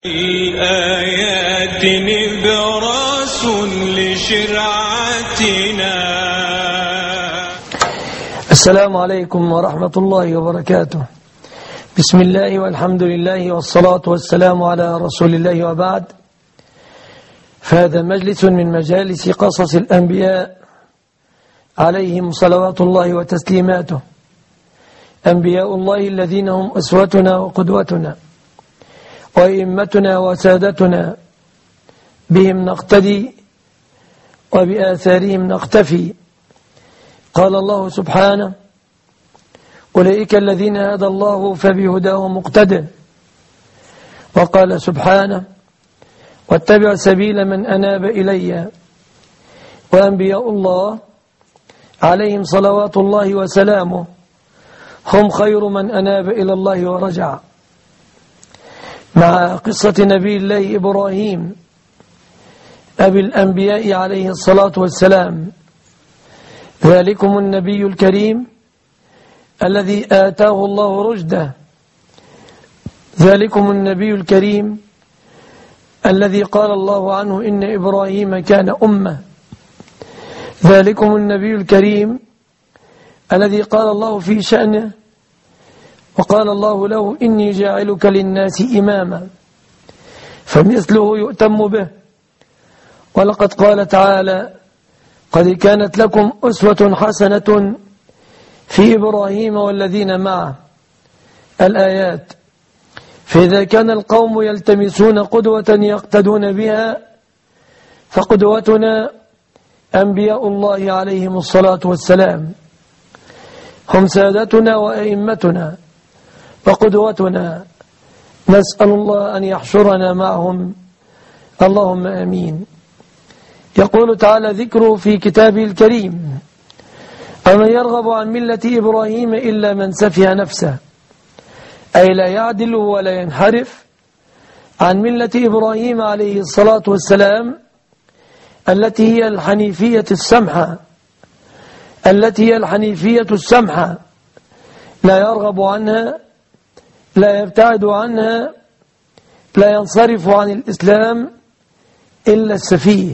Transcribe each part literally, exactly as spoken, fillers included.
الآيات نبراس لشرعتنا. السلام عليكم ورحمة الله وبركاته. بسم الله والحمد لله والصلاة والسلام على رسول الله وبعد. فهذا مجلس من مجالس قصص الأنبياء عليهم صلوات الله وتسليماته، أنبياء الله الذين هم أسوتنا وقدوتنا وإمتنا وسادتنا، بهم نقتدي وبآثارهم نقتفي. قال الله سبحانه: أولئك الذين هدى الله فبهداه مقتدى. وقال سبحانه: واتبع سبيل من أناب إلي. وأنبياء الله عليهم صلوات الله وسلامه هم خير من أناب إلى الله ورجع. مع قصة نبي الله إبراهيم أبي الأنبياء عليه الصلاة والسلام، ذلكم النبي الكريم الذي آتاه الله رشده، ذلكم النبي الكريم الذي قال الله عنه: إن إبراهيم كان أمة. ذلكم النبي الكريم الذي قال الله في شأنه وقال الله له: إني جاعلك للناس إماما، فمثله يؤتم به. ولقد قال تعالى: قد كانت لكم أسوة حسنة في إبراهيم والذين معه. الآيات. فإذا كان القوم يلتمسون قدوة يقتدون بها، فقدوتنا أنبياء الله عليهم الصلاة والسلام، هم سادتنا وأئمتنا وقدوتنا. نسأل الله أن يحشرنا معهم، اللهم آمين. يقول تعالى ذكره في كتابه الكريم: أمن يرغب عن ملة إبراهيم إلا من سفه نفسه، أي لا يعدل ولا ينحرف عن ملة إبراهيم عليه الصلاة والسلام، التي هي الحنيفية السمحة، التي هي الحنيفية السمحة، لا يرغب عنها، لا يبتعد عنها، لا ينصرف عن الإسلام إلا السفيه،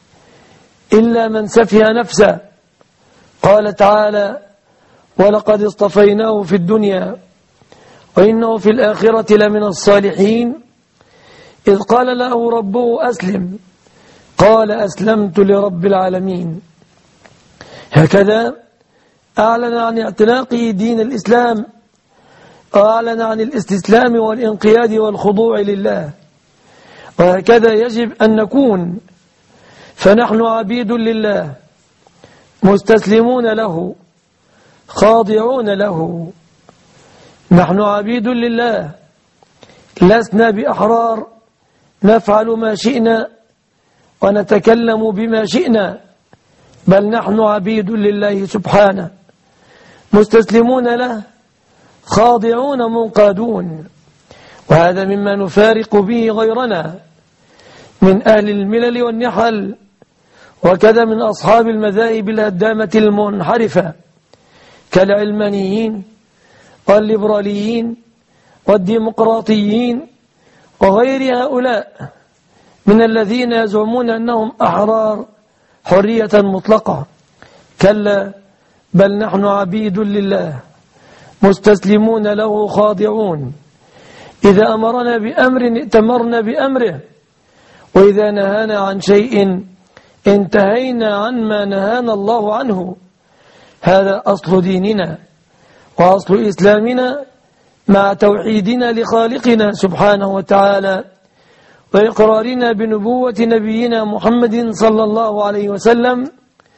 إلا من سفه نفسه. قال تعالى: ولقد اصطفيناه في الدنيا وإنه في الآخرة لمن الصالحين، إذ قال له ربه أسلم، قال أسلمت لرب العالمين. هكذا أعلن عن اعتناقه دين الإسلام، وأعلن عن الاستسلام والانقياد والخضوع لله. وهكذا يجب أن نكون، فنحن عبيد لله مستسلمون له خاضعون له. نحن عبيد لله، لسنا بأحرار نفعل ما شئنا ونتكلم بما شئنا، بل نحن عبيد لله سبحانه مستسلمون له خاضعون منقادون. وهذا مما نفارق به غيرنا من أهل الملل والنحل، وكذا من أصحاب المذاهب الهدامة المنحرفة كالعلمانيين والليبراليين والديمقراطيين وغير هؤلاء من الذين يزعمون أنهم أحرار حرية مطلقة. كلا، بل نحن عبيد لله مستسلمون له خاضعون. إذا أمرنا بأمر ائتمرنا بأمره، وإذا نهانا عن شيء انتهينا عن ما نهانا الله عنه. هذا أصل ديننا وأصل إسلامنا، مع توحيدنا لخالقنا سبحانه وتعالى، وإقرارنا بنبوة نبينا محمد صلى الله عليه وسلم،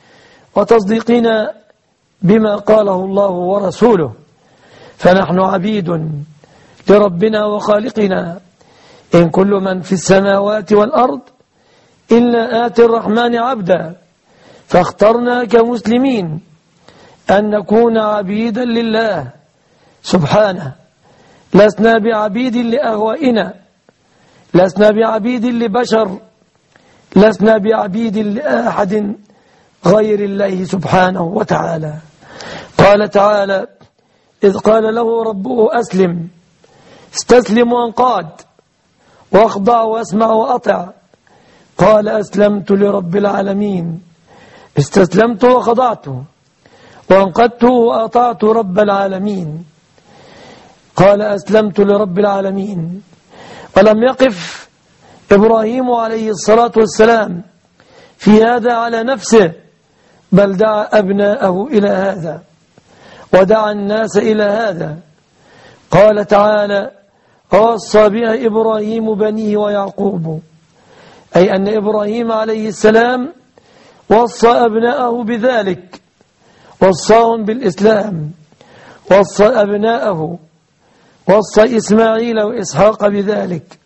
وتصديقنا بما قاله الله ورسوله. فنحن عبيد لربنا وخالقنا، إن كل من في السماوات والأرض إلا آتي الرحمن عبدا. فاخترنا كمسلمين أن نكون عبيدا لله سبحانه، لسنا بعبيد لأهوائنا، لسنا بعبيد لبشر، لسنا بعبيد لأحد غير الله سبحانه وتعالى. قال تعالى: إذ قال له ربه أسلم، استسلم وانقاد. واخضع واسمع وأطع. قال أسلمت لرب العالمين، استسلمت وخضعت وانقدت وأطعت رب العالمين. قال أسلمت لرب العالمين. ولم يقف إبراهيم عليه الصلاة والسلام في هذا على نفسه، بل دعا أبناءه إلى هذا ودعا الناس إلى هذا. قال تعالى: ووصى بها إبراهيم بنيه ويعقوب، أي أن إبراهيم عليه السلام وصى أبناءه بذلك، وصاهم بالإسلام، وصى أبناءه، وصى إسماعيل وإسحاق بذلك،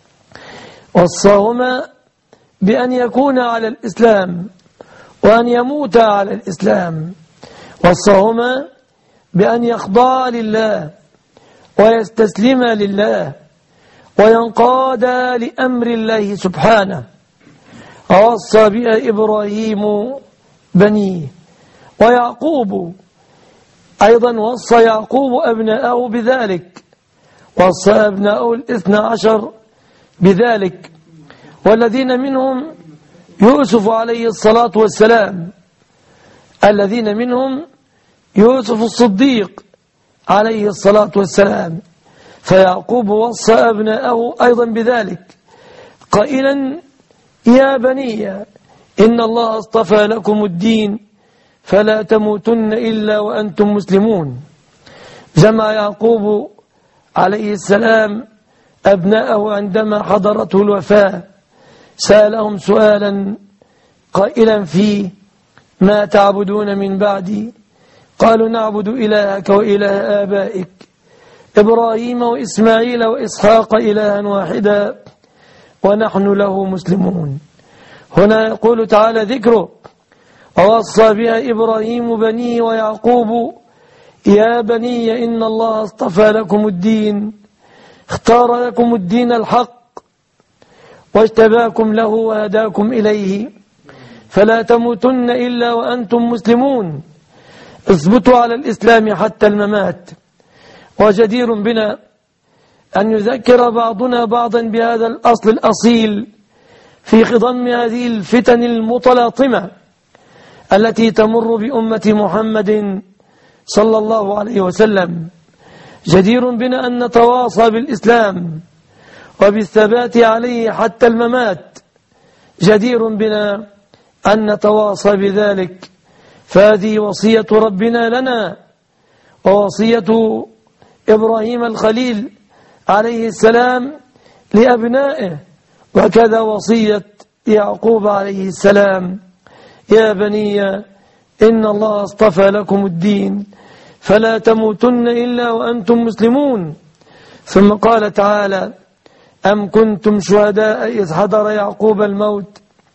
وصاهما بأن يكون على الإسلام وأن يموت على الإسلام، وصاهما بأن يخضع لله ويستسلم لله وينقاد لأمر الله سبحانه. ووصى بها إبراهيم بنيه ويعقوب، أيضا وصى يعقوب أبناءه بذلك، وصى أبناءه الاثنى عشر بذلك، والذين منهم يوسف عليه الصلاة والسلام، الذين منهم يوسف الصديق عليه الصلاة والسلام. فيعقوب وصى أبناءه أيضا بذلك قائلا: يا بني إن الله اصطفى لكم الدين فلا تموتن إلا وأنتم مسلمون. جمع يعقوب عليه السلام أبناءه عندما حضرته الوفاة، سألهم سؤالا قائلا فيه: ما تعبدون من بعدي؟ قالوا: نعبد إلهك وإله آبائك إبراهيم وإسماعيل وإسحاق إلها واحدا ونحن له مسلمون. هنا يقول تعالى ذكره: ووصى بها إبراهيم بنيه ويعقوب يا بني إن الله اصطفى لكم الدين، اختار لكم الدين الحق واجتباكم له وهداكم إليه، فلا تموتن إلا وأنتم مسلمون. اثبتوا على الإسلام حتى الممات. وجدير بنا أن يذكر بعضنا بعضا بهذا الأصل الأصيل في خضم هذه الفتن المتلاطمة التي تمر بأمة محمد صلى الله عليه وسلم. جدير بنا أن نتواصى بالإسلام وبالثبات عليه حتى الممات. جدير بنا أن نتواصى بذلك، فهذه وصية ربنا لنا ووصية إبراهيم الخليل عليه السلام لأبنائه، وكذا وصية يعقوب عليه السلام: يا بني إن الله اصطفى لكم الدين فلا تموتن إلا وأنتم مسلمون. ثم قال تعالى: أم كنتم شهداء إذ حضر يعقوب الموت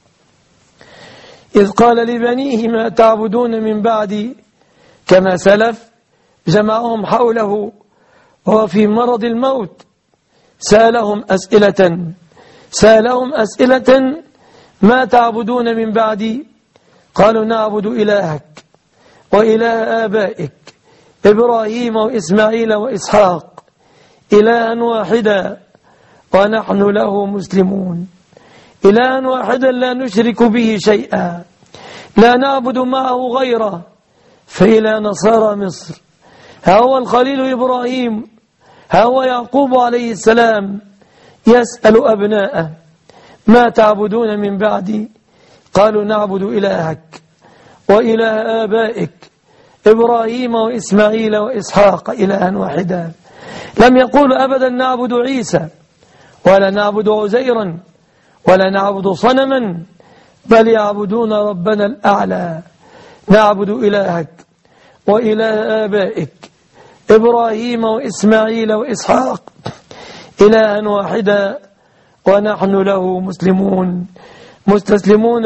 إذ قال لبنيه ما تعبدون من بعدي. كما سلف جمعهم حوله وهو في مرض الموت، سألهم أسئلة سألهم أسئلة ما تعبدون من بعدي؟ قالوا: نعبد إلهك وإله آبائك إبراهيم وإسماعيل وإسحاق إلها واحدا ونحن له مسلمون. إلها واحدا لا نشرك به شيئا، لا نعبد معه غيره. فإلى نصارى مصر ها هو الخليل إبراهيم، ها هو يعقوب عليه السلام يسأل أبناءه: ما تعبدون من بعدي؟ قالوا: نعبد إلهك وإله آبائك إبراهيم وإسماعيل وإسحاق إلها واحدا. لم يقولوا أبدا نعبد عيسى ولا نعبد عزيرا ولا نعبد صنما، بل يعبدون ربنا الأعلى: نعبد إلهك وإله آبائك إبراهيم وإسماعيل وإسحاق إلها واحدا ونحن له مسلمون. مستسلمون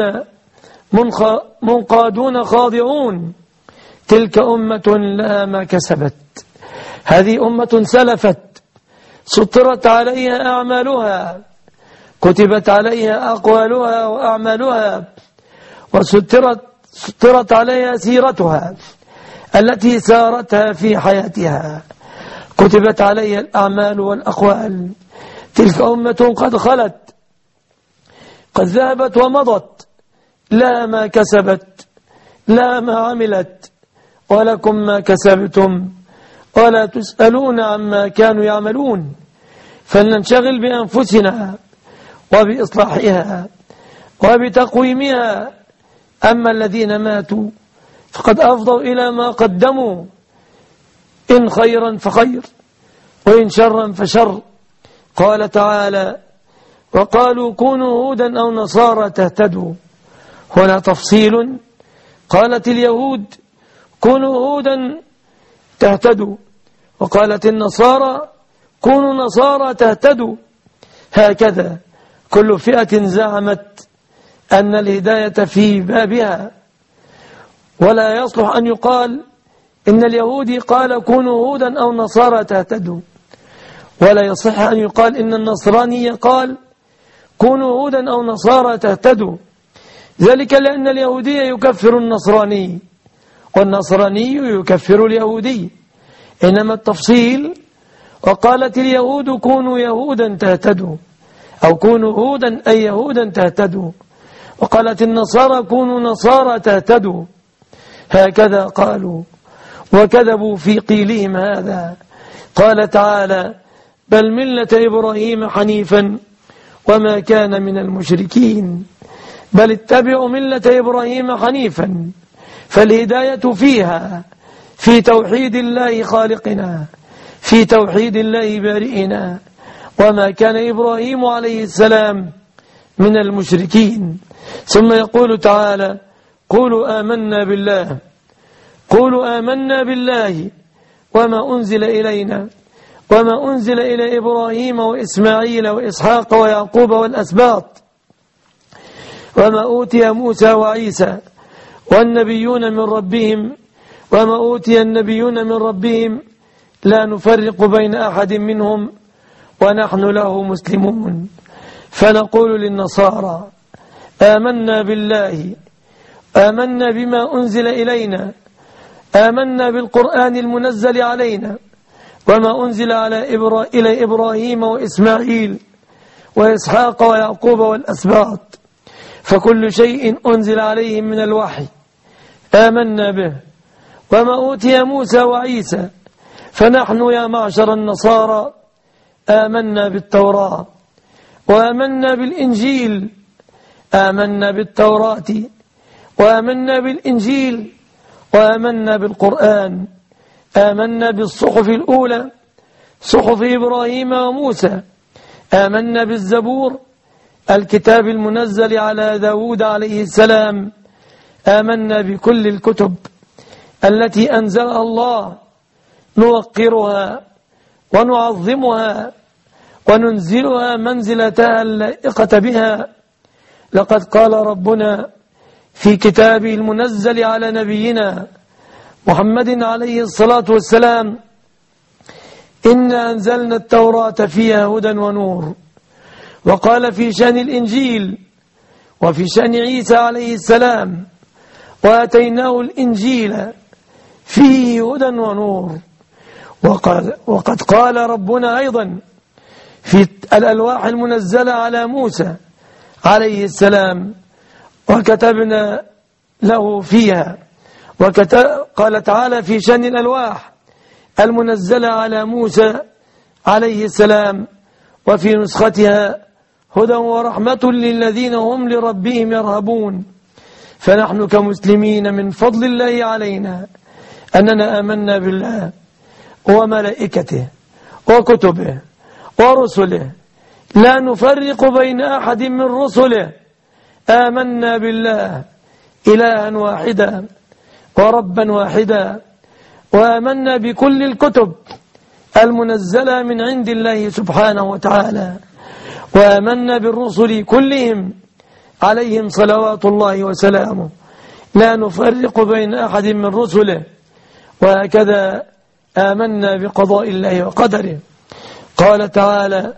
منقادون خاضعون. تلك أمة لها ما كسبت. هذه أمة سلفت، سطرت عليها أعمالها، كتبت عليها أقوالها وأعمالها، وسترت سطرت عليها سيرتها التي سارتها في حياتها، كتبت عليها الأعمال والأقوال. تلك أمة قد خلت قد ذهبت ومضت لا ما كسبت لا ما عملت ولكم ما كسبتم ولا تسألون عما كانوا يعملون. فلننشغل بأنفسنا وبإصلاحها وبتقويمها. أما الذين ماتوا فقد أفضوا إلى ما قدموا، إن خيرا فخير وإن شرا فشر. قال تعالى: وقالوا كونوا هودا أو نصارى تهتدوا. هنا تفصيل. قالت اليهود كونوا هودا تهتدوا، وقالت النصارى كونوا نصارى تهتدوا. هكذا كل فئة زعمت أن الهداية في بابها، ولا يصلح أن يقال إن اليهودي قال كونوا هودا أو نصارى تهتدوا، ولا يصح أن يقال إن النصراني قال كونوا هودا أو نصارى تهتدوا. ذلك لأن اليهودي يكفر النصراني والنصراني يكفر اليهودي. إنما التفصيل: وقالت اليهود كونوا يهودا تهتدوا، أو كونوا هودا أي يهودا تهتدوا، وقالت النصارى كونوا نصارى تهتدوا. هكذا قالوا وكذبوا في قيلهم هذا. قال تعالى: بل ملة إبراهيم حنيفا وما كان من المشركين. بل اتبعوا ملة إبراهيم حنيفا، فالهداية فيها في توحيد الله خالقنا، في توحيد الله بارئنا. وما كان إبراهيم عليه السلام من المشركين. ثم يقول تعالى: قولوا آمنا بالله قولوا آمنا بالله وما أنزل إلينا وما أنزل إلى إبراهيم وإسماعيل وإسحاق ويعقوب والأسباط وما أوتي موسى وعيسى والنبيون من ربهم وما أوتي النبيون من ربهم لا نفرق بين أحد منهم ونحن له مسلمون. فنقول للنصارى: آمنا بالله، آمنا بما أنزل إلينا، آمنا بالقرآن المنزل علينا وما أنزل على إبرا... إلى إبراهيم وإسماعيل وإسحاق ويعقوب والأسباط، فكل شيء أنزل عليهم من الوحي آمنا به. وما أوتي موسى وعيسى، فنحن يا معشر النصارى آمنا بالتوراة وآمنا بالإنجيل. آمنا بالتوراة وآمنا بالإنجيل وآمنا بالقرآن. آمنا بالصحف الأولى صحف إبراهيم وموسى. آمنا بالزبور الكتاب المنزل على داود عليه السلام. آمنا بكل الكتب التي أنزلها الله، نوقرها ونعظمها وننزلها منزلتها اللائقة بها. لقد قال ربنا في كتابه المنزل على نبينا محمد عليه الصلاة والسلام: إنا أنزلنا التوراة فيها هدى ونور. وقال في شأن الإنجيل وفي شأن عيسى عليه السلام: وآتيناه الإنجيل فيه هدى ونور. وقال وقد قال ربنا أيضا في الألواح المنزلة على موسى عليه السلام: وكتبنا له فيها. وقال تعالى في شأن الألواح المنزلة على موسى عليه السلام: وفي نسختها هدى ورحمة للذين هم لربهم يرهبون. فنحن كمسلمين من فضل الله علينا أننا آمنا بالله وملائكته وكتبه ورسله، لا نفرق بين أحد من رسله. آمنا بالله إلها واحدا وربا واحدا. وآمنا بكل الكتب المنزلة من عند الله سبحانه وتعالى. وآمنا بالرسل كلهم عليهم صلوات الله وسلامه، لا نفرق بين أحد من رسله. وهكذا آمنا بقضاء الله وقدره. قال تعالى: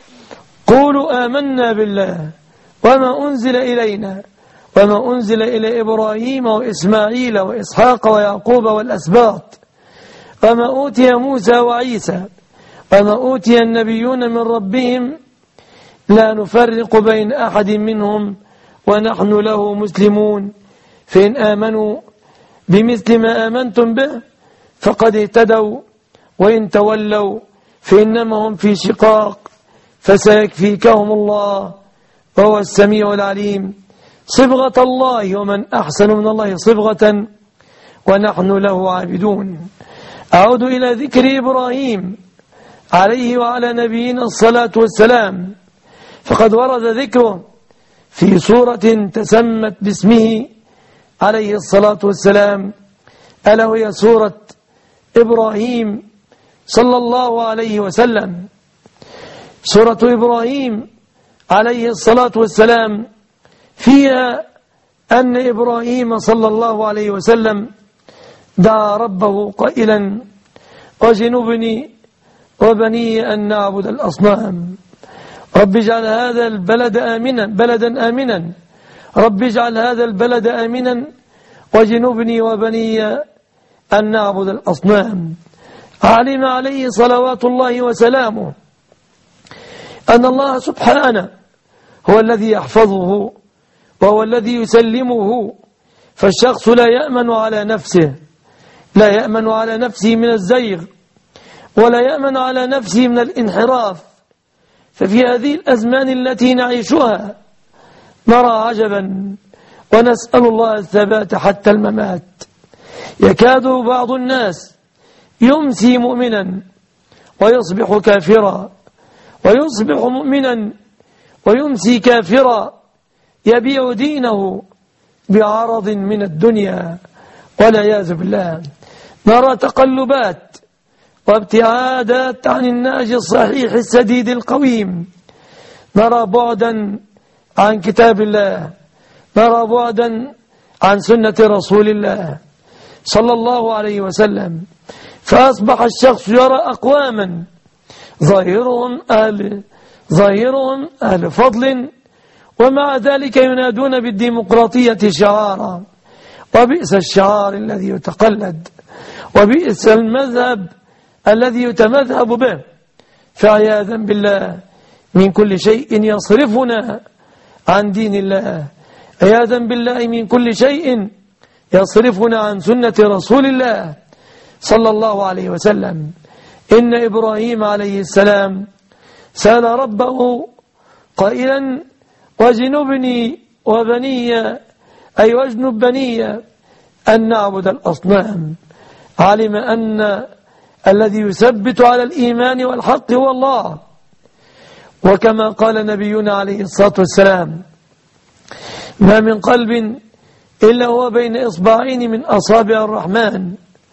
قولوا آمنا بالله وما أنزل إلينا وما أنزل إلى إبراهيم وإسماعيل وإسحاق ويعقوب والأسباط وما أوتي موسى وعيسى وما أوتي النبيون من ربهم لا نفرق بين أحد منهم ونحن له مسلمون فإن آمنوا بمثل ما آمنتم به فقد اهتدوا وإن تولوا فإنما هم في شقاق فسيكفيكهم الله وهو السميع العليم. صبغة الله ومن أحسن من الله صبغة ونحن له عابدون. أعود إلى ذكر إبراهيم عليه وعلى نبينا الصلاة والسلام، فقد ورد ذكره في سورة تسمت باسمه عليه الصلاة والسلام، ألا وهي سورة إبراهيم صلى الله عليه وسلم. سورة إبراهيم عليه الصلاة والسلام فيها أن إبراهيم صلى الله عليه وسلم دعا ربه قائلا وجنبني وبني أن نعبد الأصنام. رب اجعل هذا البلد آمنا بلدا آمنا رب اجعل هذا البلد آمنا وجنبني وبني أن نعبد الأصنام. علم عليه صلوات الله وسلامه أن الله سبحانه هو الذي يحفظه وهو الذي يسلمه، فالشخص لا يأمن على نفسه لا يأمن على نفسه من الزيغ ولا يأمن على نفسه من الانحراف. ففي هذه الأزمان التي نعيشها نرى عجبا ونسأل الله الثبات حتى الممات. يكاد بعض الناس يمسي مؤمنا ويصبح كافرا ويصبح مؤمنا ويمسي كافرا يبيع دينه بعرض من الدنيا والعياذ بالله. نرى تقلبات وابتعادات عن النهج الصحيح السديد القويم، نرى بعدا عن كتاب الله، نرى بعدا عن سنة رسول الله صلى الله عليه وسلم. فأصبح الشخص يرى أقواما ظاهرهم أهل ظاهرهم أهل فضل ومع ذلك ينادون بالديمقراطية شعارا، وبئس الشعار الذي يتقلد وبئس المذهب الذي يتمذهب به. فعياذا بالله من كل شيء يصرفنا عن دين الله، عياذا بالله من كل شيء يصرفنا عن سنة رسول الله صلى الله عليه وسلم. إن إبراهيم عليه السلام سأل ربه قائلا وجنبني وبني أي واجنب بني أن نعبد الأصنام. علم أن الذي يثبت على الإيمان والحق هو الله، وكما قال نبينا عليه الصلاة والسلام ما من قلب إلا هو بين إصبعين من أصابع الرحمن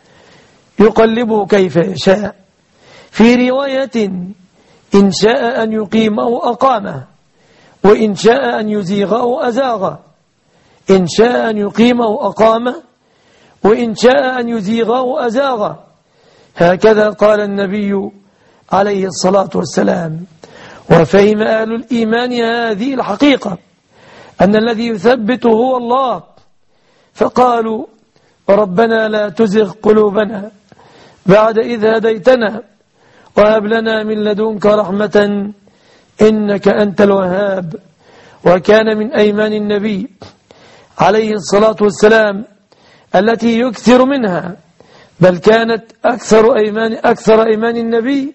يقلبه كيف يشاء. في رواية إن شاء أن يقيمه أقامه وإن شاء أن يزيغه أزاغه. إن شاء أن يقيمه أقامه وإن شاء أن يزيغه أزاغه. هكذا قال النبي عليه الصلاة والسلام. وفهم أهل الإيمان هذه الحقيقة أن الذي يثبت هو الله، فقالوا ربنا لا تزغ قلوبنا بعد إذ هديتنا وهب لنا من لدنك رحمة إنك أنت الوهاب. وكان من أيمان النبي عليه الصلاة والسلام التي يكثر منها، بل كانت أكثر أيمان أكثر أيمان النبي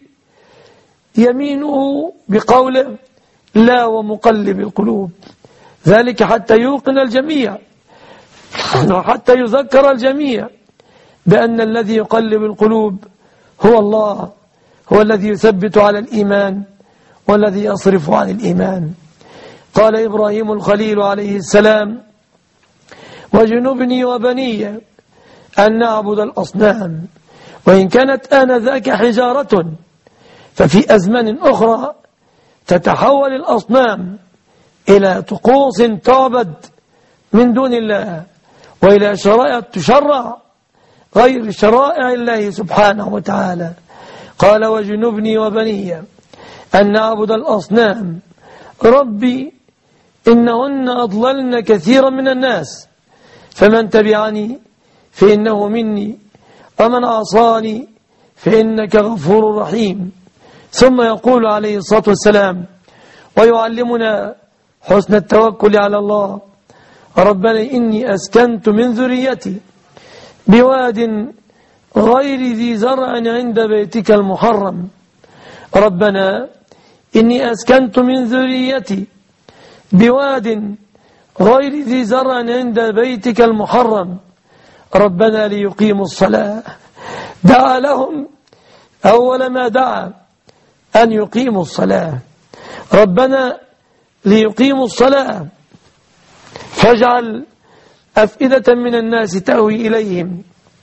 يمينه بقوله لا ومقلب القلوب، ذلك حتى يوقن الجميع وحتى يذكر الجميع بأن الذي يقلب القلوب هو الله، هو الذي يثبت على الإيمان والذي يصرف عن الإيمان. قال إبراهيم الخليل عليه السلام وجنبني وبني أن نعبد الأصنام. وإن كانت آنذاك حجارة، ففي أزمان أخرى تتحول الأصنام إلى طقوس تعبد من دون الله وإلى شرائع تشرع غير شرائع الله سبحانه وتعالى. قال وجنبني وبني أن نعبد الأصنام. ربي إنهن أضللن كثيرا من الناس، فمن تبعني فإنه مني ومن عصاني فإنك غفور رحيم. ثم يقول عليه الصلاة والسلام ويعلمنا حسن التوكل على الله. ربنا إني أسكنت من ذريتي بواد غير ذي زرع عند بيتك المحرم. ربنا إني أسكنت من ذريتي بواد غير ذي زرع عند بيتك المحرم. ربنا ليقيموا الصلاة. دعا لهم أول ما دعا أن يقيموا الصلاة. ربنا ليقيموا الصلاة فاجعل أفئدة من الناس تأوي إليهم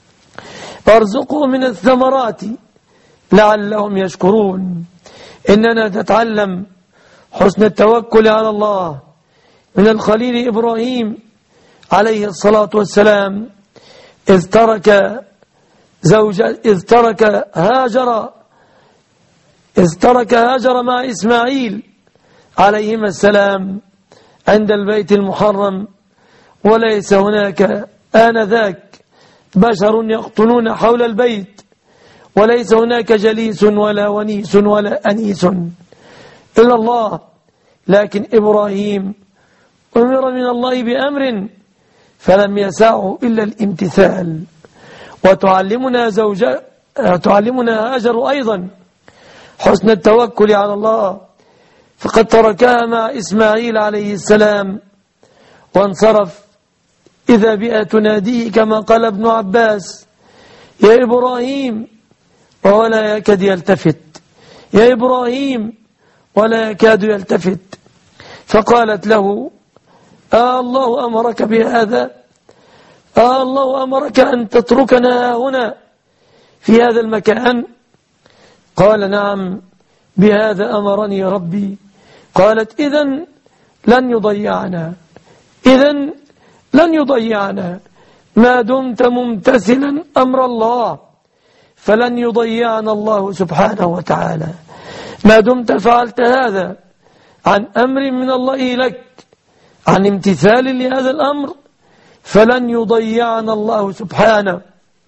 وارزقهم من الثمرات لعلهم يشكرون. إننا نتعلم حسن التوكل على الله من الخليل إبراهيم عليه الصلاة والسلام، إذ ترك زوجة إذ ترك هاجر إذ ترك هاجر مع إسماعيل عليهما السلام عند البيت المحرم، وليس هناك آنذاك بشر يقطنون حول البيت، وليس هناك جليس ولا ونيس ولا أنيس إلا الله. لكن إبراهيم أمر من الله بأمر فلم يسعه إلا الامتثال. وتعلمنا زوجة تعلمنا هاجر أيضا حسن التوكل على الله، فقد تركها مع إسماعيل عليه السلام وانصرف إذا بها تناديه كما قال ابن عباس: يا إبراهيم، ولا يكاد يلتفت، يا إبراهيم، ولا يكاد يلتفت. فقالت له: آه الله أمرك بهذا؟ آه الله أمرك أن تتركنا هنا في هذا المكان؟ قال: نعم، بهذا أمرني ربي. قالت: إذن لن يضيعنا إذن لن يضيعنا ما دمت ممتثلا أمر الله، فلن يضيعنا الله سبحانه وتعالى ما دمت فعلت هذا عن أمر من الله لك، عن امتثال لهذا الأمر، فلن يضيعنا الله سبحانه.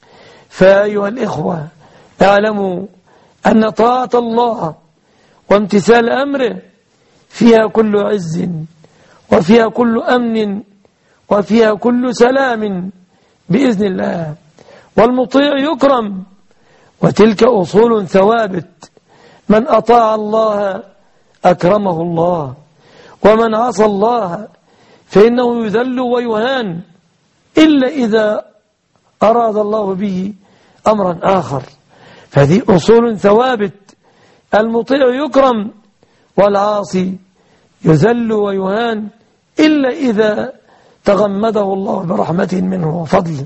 فأيها الإخوة، اعلموا أن طاعة الله وامتثال أمره فيها كل عز وفيها كل أمن وفيها كل سلام بإذن الله. والمطيع يكرم، وتلك أصول ثوابت: من أطاع الله أكرمه الله، ومن عصى الله فإنه يذل ويهان إلا إذا أراد الله به أمرا آخر. فهذه أصول ثوابت: المطيع يكرم، والعاصي يذل ويهان إلا إذا تغمده الله برحمة منه وفضل.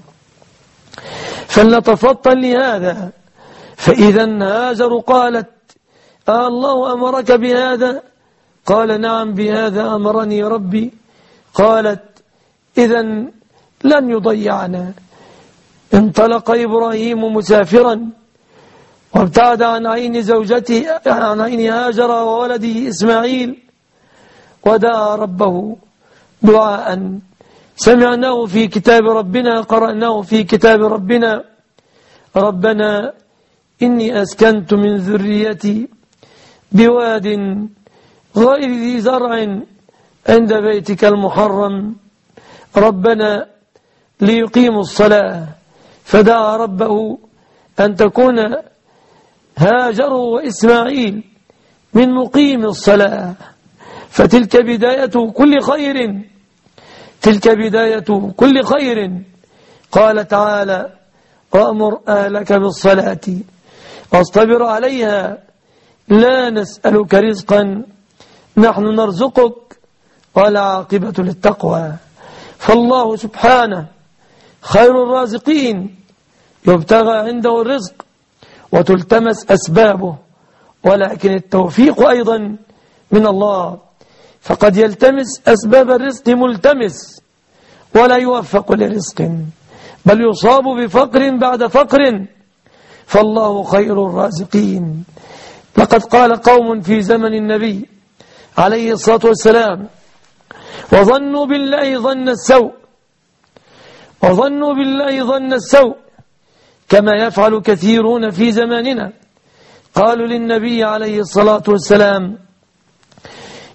فلنتفطن لهذا. فإذا هاجر قالت: آه الله أمرك بهذا؟ قال: نعم، بهذا أمرني ربي. قالت: إذن لن يضيعنا. انطلق إبراهيم مسافرا وابتعد عن عين زوجته عن عين هاجر وولده إسماعيل، ودعا ربه دعاء سمعناه في كتاب ربنا، قرأناه في كتاب ربنا: ربنا إني أسكنت من ذريتي بواد غير ذي زرع عند بيتك المحرم، ربنا ليقيموا الصلاة. فدعا ربه أن تكون هاجر وإسماعيل من مقيم الصلاة، فتلك بداية كل خير تلك بداية كل خير. قال تعالى: وأمر أهلك بالصلاة واصطبر عليها لا نسألك رزقا نحن نرزقك والعاقبة للتقوى. فالله سبحانه خير الرازقين، يبتغى عنده الرزق وتلتمس أسبابه، ولكن التوفيق أيضا من الله، فقد يلتمس أسباب الرزق ملتمس ولا يوفق لرزق، بل يصاب بفقر بعد فقر. فالله خير الرازقين. لقد قال قوم في زمن النبي عليه الصلاة والسلام: وظنوا بالله ظن السوء وظنوا بالله ظن السوء كما يفعل كثيرون في زماننا. قالوا للنبي عليه الصلاة والسلام: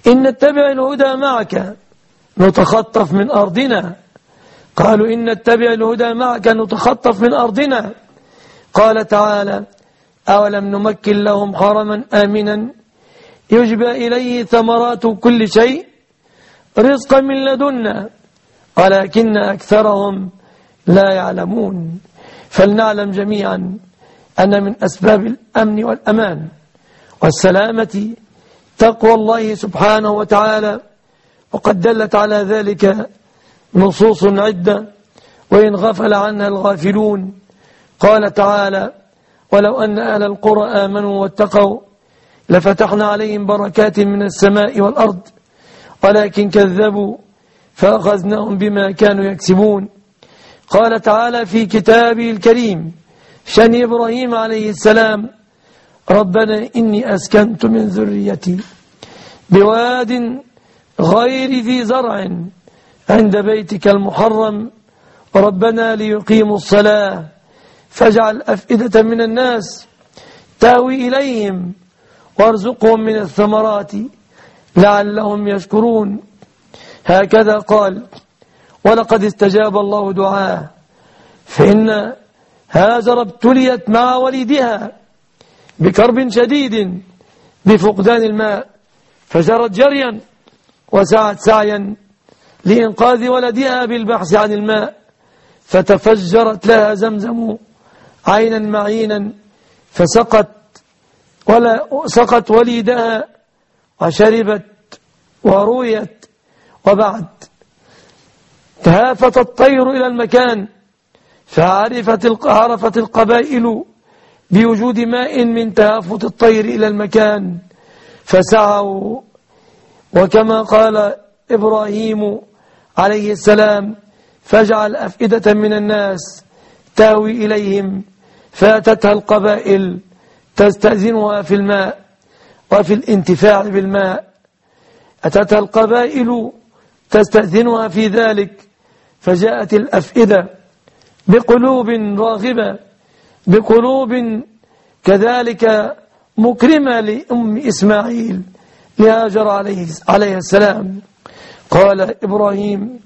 إن نتبع الهدى معك نتخطف من أرضنا. قالوا إن نتبع الهدى معك نتخطف من أرضنا. قال تعالى أولم نمكن لهم حرما آمنا يجبى إليه ثمرات كل شيء رزقا من لدنا ولكن أكثرهم لا يعلمون. فلنعلم جميعا أن من أسباب الأمن والأمان والسلامة تقوى الله سبحانه وتعالى، وقد دلت على ذلك نصوص عدة وإن غفل عنها الغافلون. قال تعالى ولو أن أهل القرى آمنوا واتقوا لفتحنا عليهم بركات من السماء والأرض ولكن كذبوا فأخذناهم بما كانوا يكسبون. قال تعالى في كتابه الكريم شأن إبراهيم عليه السلام ربنا إني أسكنت من ذريتي بواد غير ذي زرع عند بيتك المحرم ربنا ليقيموا الصلاة فاجعل أفئدة من الناس تهوي إليهم وارزقهم من الثمرات لعلهم يشكرون. هكذا قال ولقد استجاب الله دعاءه فإن هاجر ابتليت مع وليدها بكرب شديد بفقدان الماء فجرت جريا وسعت سعيا لإنقاذ ولدها بالبحث عن الماء فتفجرت لها زمزم عينا معينا فسقت ولا سقت وليدها وشربت ورويت. وبعد تهافت الطير إلى المكان فعرفت عرفت القبائل بوجود ماء من تهافت الطير إلى المكان فسعوا. وكما قال إبراهيم عليه السلام فاجعل أفئدة من الناس تهوي إليهم فأتتها القبائل تستأذنها في الماء وفي الانتفاع بالماء. أتتها القبائل تستأذنها في ذلك فجاءت الأفئدة بقلوب راغبة بقلوب كذلك مكرمة لأم إسماعيل لهاجر عليه, عليه السلام. قال إبراهيم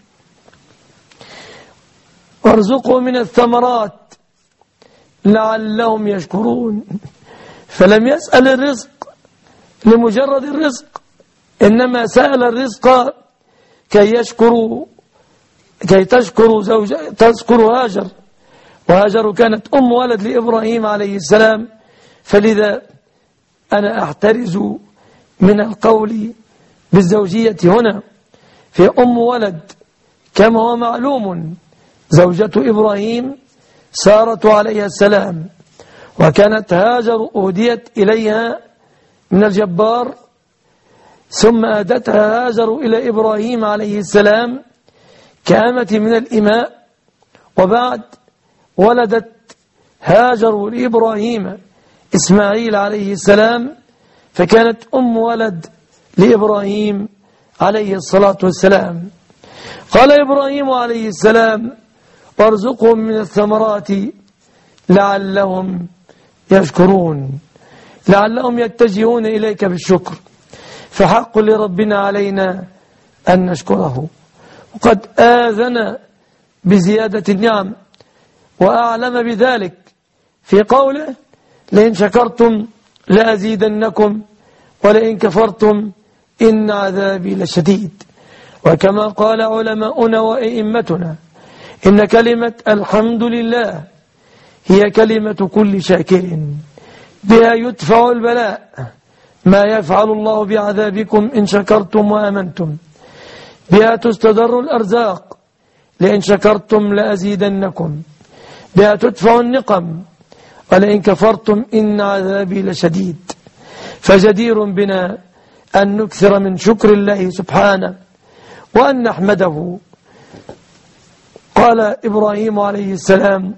وارزقوا من الثمرات لعلهم يشكرون. فلم يسأل الرزق لمجرد الرزق إنما سأل الرزق كي يشكروا كي تشكر زوج تذكر هاجر. وهاجر كانت أم ولد لإبراهيم عليه السلام. فلذا أنا أحترز من القول بالزوجية هنا في أم ولد كما هو معلوم زوجة إبراهيم سارة عليه السلام وكانت هاجر أهديت إليها من الجبار ثم أهدتها هاجر إلى إبراهيم عليه السلام كأمة من الإماء. وبعد ولدت هاجر لإبراهيم إسماعيل عليه السلام فكانت أم ولد لإبراهيم عليه الصلاة والسلام. قال إبراهيم عليه السلام وارزقهم من الثمرات لعلهم يشكرون لعلهم يتجهون إليك بالشكر فحق لربنا علينا أن نشكره. وقد آذن بزيادة النعم وأعلم بذلك في قوله لئن شكرتم لأزيدنكم ولئن كفرتم إن عذابي لشديد. وكما قال علماؤنا وأئمتنا إن كلمة الحمد لله هي كلمة كل شاكر بها يدفع البلاء ما يفعل الله بعذابكم إن شكرتم وآمنتم بها تستدر الأرزاق لئن شكرتم لأزيدنكم بها تدفع النقم ولئن كفرتم إن عذابي لشديد. فجدير بنا أن نكثر من شكر الله سبحانه وأن نحمده. قال إبراهيم عليه السلام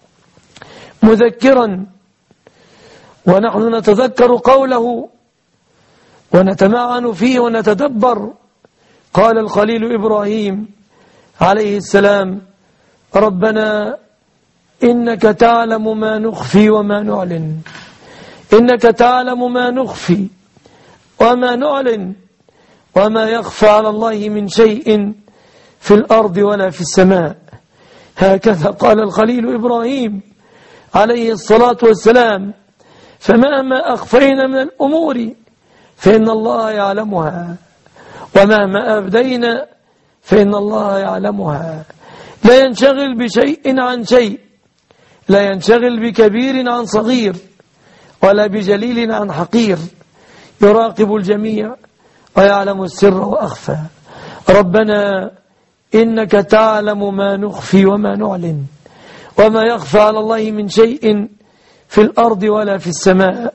مذكرا ونحن نتذكر قوله ونتمعن فيه ونتدبر. قال الخليل إبراهيم عليه السلام ربنا إنك تعلم ما نخفي وما نعلن إنك تعلم ما نخفي وما نعلن وما يخفى على الله من شيء في الأرض ولا في السماء. هكذا قال الخليل إبراهيم عليه الصلاة والسلام. فمهما أخفينا من الأمور فإن الله يعلمها، ومهما أبدينا فإن الله يعلمها. لا ينشغل بشيء عن شيء، لا ينشغل بكبير عن صغير، ولا بجليل عن حقير. يراقب الجميع ويعلم السر وأخفى. ربنا إنك تعلم ما نخفي وما نعلن، وما يخفى على الله من شيء في الأرض ولا في السماء.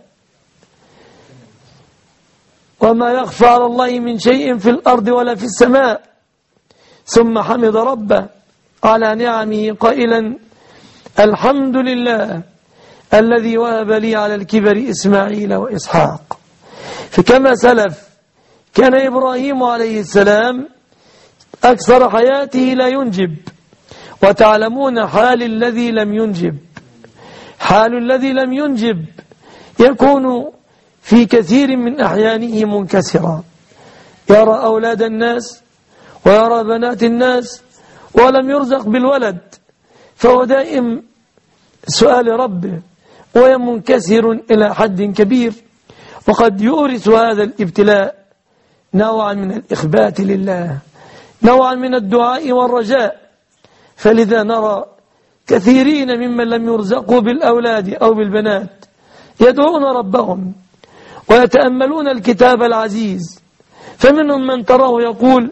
وما يخفى على الله من شيء في الأرض ولا في السماء. ثم حمد ربه على نعمه قائلا: الحمد لله الذي وهب لي على الكبر إسماعيل وإسحاق. فكما سلف كان إبراهيم عليه السلام أكثر حياته لا ينجب. وتعلمون حال الذي لم ينجب، حال الذي لم ينجب يكون في كثير من أحيانه منكسرا، يرى أولاد الناس ويرى بنات الناس ولم يرزق بالولد، فهو دائم سؤال ربه ويمنكسر إلى حد كبير. وقد يورث هذا الابتلاء نوعا من الإخبات لله، نوعا من الدعاء والرجاء. فلذا نرى كثيرين ممن لم يرزقوا بالأولاد أو بالبنات يدعون ربهم ويتأملون الكتاب العزيز. فمنهم من تراه يقول: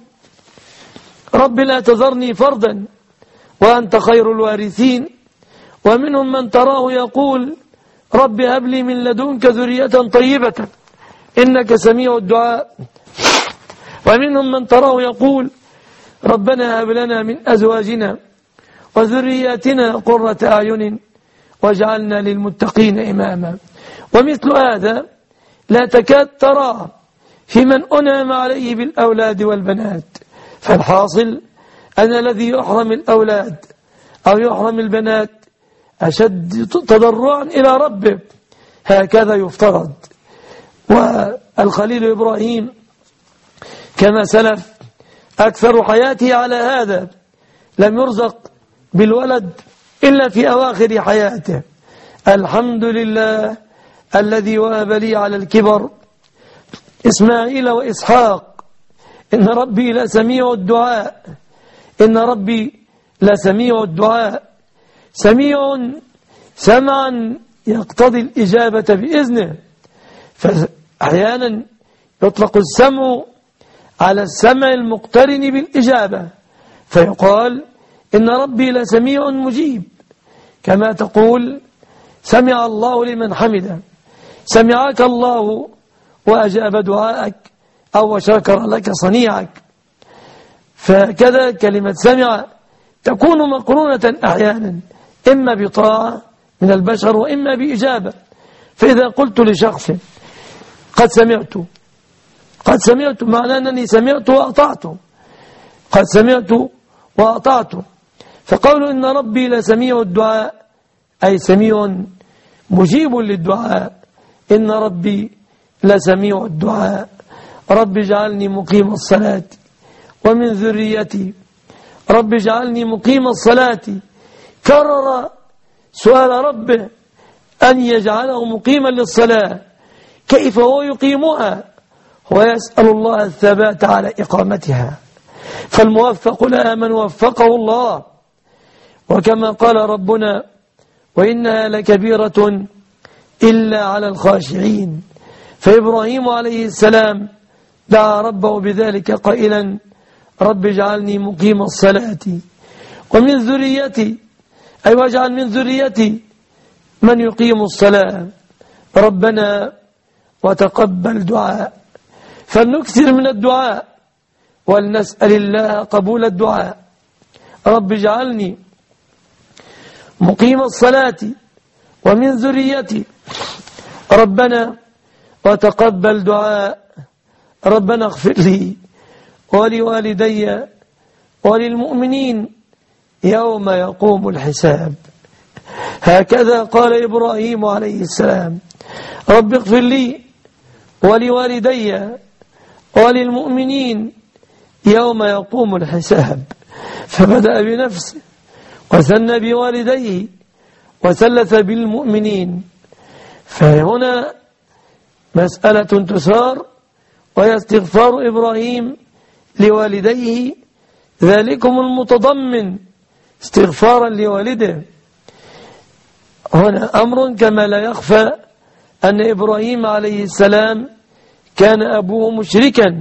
رب لا تذرني فردا وأنت خير الوارثين. ومنهم من تراه يقول: رب هب لي من لدنك ذرية طيبة إنك سميع الدعاء. ومنهم من تراه يقول: ربنا هب لنا من أزواجنا وذرياتنا قرة أعين واجعلنا للمتقين إماما. ومثل هذا لا تكاد تراه في من أنعم عليه بالأولاد والبنات. فالحاصل أن الذي يحرم الأولاد أو يحرم البنات أشد تضرعا إلى ربه، هكذا يفترض. والخليل إبراهيم كما سلف أكثر حياته على هذا، لم يرزق بالولد إلا في أواخر حياته. الحمد لله الذي وهب لي على الكبر إسماعيل وإسحاق إن ربي لسميع الدعاء، إن ربي لسميع الدعاء. سميع سمعا يقتضي الإجابة بإذنه. فأحيانا يطلق السمع على السمع المقترن بالإجابة، فيقال إن ربي لسميع مجيب، كما تقول: سمع الله لمن حمده، سمعك الله وأجاب دعاءك أو شكر لك صنيعك. فكذا كلمة سمع تكون مقرونة أحيانا إما بطاعة من البشر وإما بإجابة. فإذا قلت لشخص قد سمعت، قد سمعت معناه أنني سمعت وأطعت، قد سمعت وأطعت. فقولوا إن ربي لسميع الدعاء أي سميع مجيب للدعاء. إن ربي لسميع الدعاء. رب اجعلني مقيم الصلاة ومن ذريتي، رب اجعلني مقيم الصلاة. كرر سؤال ربه أن يجعله مقيما للصلاة. كيف هو يقيمها؟ ويسأل الله الثبات على إقامتها. فالموفق لها من وفقه الله. وكما قال ربنا: وإنها لكبيرة إلا على الخاشعين. فإبراهيم عليه السلام دعا ربه بذلك قائلا: رب اجعلني مقيم الصلاة ومن ذريتي، أي واجعل من ذريتي من يقيم الصلاة. ربنا وتقبل دعاء. فلنكثر من الدعاء ولنسأل الله قبول الدعاء. رب اجعلني مقيم الصلاة ومن ذريتي، ربنا وتقبل دعاء. ربنا اغفر لي ولوالدي وللمؤمنين يوم يقوم الحساب. هكذا قال إبراهيم عليه السلام: رب اغفر لي ولوالدي وللمؤمنين يوم يقوم الحساب، فبدأ بنفسه وثنى بوالديه وثلث بالمؤمنين. فهنا مسألة تثار، وهي استغفار إبراهيم لوالديه، ذلكم المتضمن استغفارا لوالده. هنا أمر كما لا يخفى أن إبراهيم عليه السلام كان أبوه مشركا،